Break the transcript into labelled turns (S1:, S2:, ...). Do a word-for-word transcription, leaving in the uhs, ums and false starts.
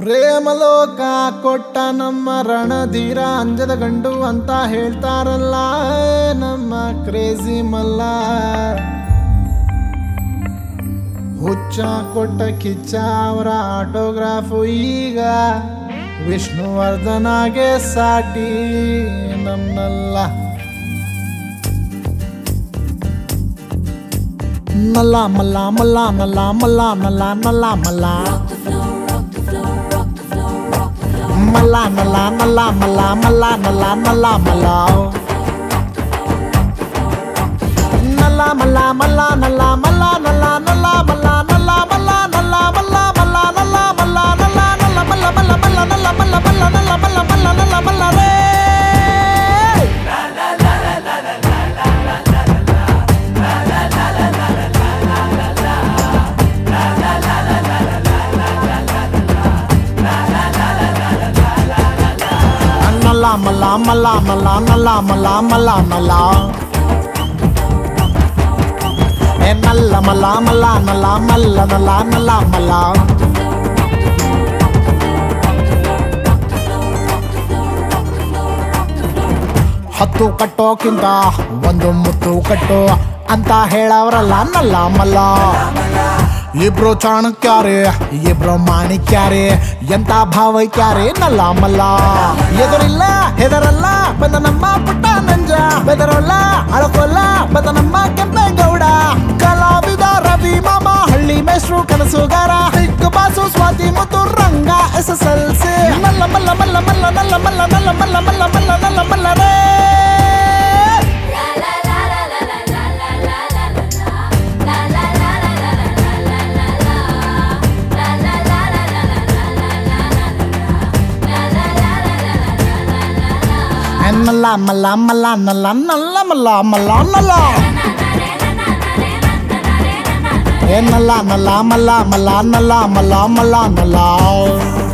S1: ಪ್ರೇಮಲೋಕ ಕೊಟ್ಟ ನಮ್ಮ ರಣಧೀರ ಅಂಜದ ಗಂಡು ಅಂತ ಹೇಳ್ತಾರಲ್ಲ ನಮ್ಮ ಕ್ರೇಜಿ ಮಲ್ಲ. ಹುಚ್ಚ ಕೊಟ್ಟ ಕಿಚ್ಚ ಅವರ ಆಟೋಗ್ರಾಫು ಈಗ ವಿಷ್ಣುವರ್ಧನಾಗೆ ಸಾಟಿ ನಮ್ಮಲ್ಲ. ನಲ್ಲ ಮಲ್ಲ ಮಲ್ಲ ನಲ್ಲ ಮಲ್ಲ ನಲ್ಲ ನಲ್ಲ ಮಲ್ಲ ಮಲ್ಲ ನಲ್ಲ ನಲ್ಲ ಮಲ್ಲ ಮಲ್ಲ ನಲ್ಲ ನಲ್ಲ ಮಲ್ಲ ನಲ್ಲ ಮಲ್ಲ ಮಲ್ಲ ನಲ್ಲ ಮಲ್ಲ ನಲ್ಲ ನಲ್ಲ ಮಲ್ಲ ನಲ್ಲ ಮಲ್ಲ ನಲ್ಲ ಮಲ್ಲ ಮಲ್ಲ ನಲ್ಲ ಮಲ್ಲ ನಲ್ಲ ನಲ್ಲ ಮಲ್ಲ ಮಲ್ಲ ಮಲ್ಲ ನಲ್ಲ ಮಲ್ಲ ಮಲ್ಲ ನಲ್ಲ ಮಲ್ಲ ಮಲ್ಲ ನಲ್ಲ ಮಲ್ಲ ರೇ. ನಲ್ಲ ಮಲ್ಲ ಮಲ್ಲ ಮಲ್ಲ ನಲ್ಲ ಮಲ್ಲ ಮಲ್ಲ ನಲ್ಲ ಏ ನಲ್ಲ ಮಲ್ಲ ಮಲ್ಲ ನಲ್ಲ ಮಲ್ಲ ನಲ್ಲ ನಲ್ಲ ಮಲ್ಲ. ಹತ್ತು ಕಟ್ಟೋಕ್ಕಿಂತ ಒಂದು ಮುತ್ತು ಕಟ್ಟೋ ಅಂತ ಹೇಳವ್ರಲ್ಲ ನಲ್ಲ ಮಲ್ಲ. ಇಬ್ರು ಚಾಣಕ್ಯಾರೆ ಇಬ್ರು ಮಾಣಿಕ್ಯಾರೆ ಎಂತ ಭಾವೈಕ್ಯಾರೆ ನಲ್ಲ ಮಲ್ಲ. ಎದುರಿಲ್ಲ ಹೆದರಲ್ಲ ಬಂದ ನಮ್ಮ ಪುಟ್ಟ ನಂಜ, ಬೆದರಲ್ಲ ಅಳಕೋಲ್ಲ ಬಂದ ನಮ್ಮ ಕೆಂಪೇಗೌಡ. ಕಲಾವಿದ ರವಿ ಮಾಮ ಹಳ್ಳಿ ಮೇಷ್ಟ್ರು ಕನಸುಗಾರ ಹಿಕ್ ಬಾಸು ಸ್ವಾತಿ ಮತ್ತು Ranga S S L C. ನಲ್ಲ ಮಲ್ಲ ಮಲ್ಲ ಮಲ್ಲ ನಲ್ಲ ಮಲ್ಲ ನಲ್ಲ ಮಲ್ಲ ಮಲ್ಲ ಮಲ್ಲ ನಲ್ಲ ಮಲ್ಲ ರೇ. ನಲ್ಲ ಮಲ್ಲ ಮಲ್ಲ ನಲ್ಲ ನಲ್ಲ ಮಲ್ಲ ಮಲ್ಲ ನಲ್ಲ ಏ ನಲ್ಲ ನಲ್ಲ ಮಲ್ಲ ಮಲ್ಲ ನಲ್ಲ ಮಲ್ಲ ಮಲ್ಲ ನಲ್ಲ.